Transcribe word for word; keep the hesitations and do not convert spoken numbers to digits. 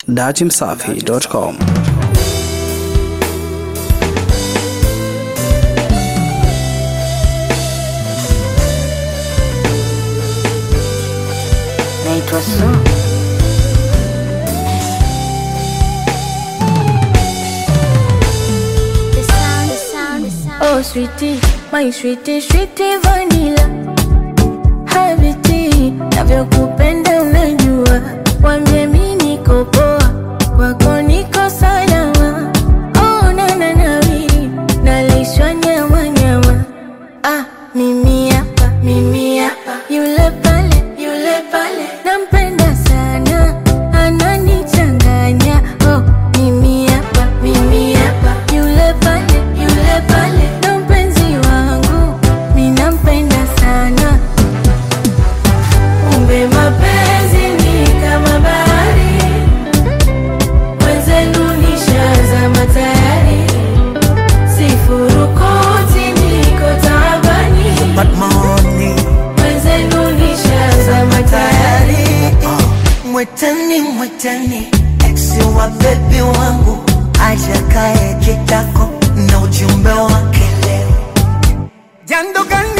datimsafi dot com. Naitwa Su. Oh sweetie, my sweetie, sweetie vanilla. Habiti, navyokupenda unajua. Wambie mimi niko poa, kwako niko salama. Oh na na na wili, nalishwa nyama nyama. Ah, mimi hapa, mimi hapa. Yule pale, yule pale. Nampenda sana, ananichanganya. Oh, mimi hapa, mimi hapa. Yule pale, yule pale. Na mpenzi wangu, mimi nampenda sana. Kumbe mapenzi ni kama bahari, wenzenu nishazama tayari. Sifurukuti niko taabani, But money wenzenu nishazama tayari. uh, Mwetani mwetani ex wa baby wangu aja kae kitako na ujumbe wake leo. Jando gani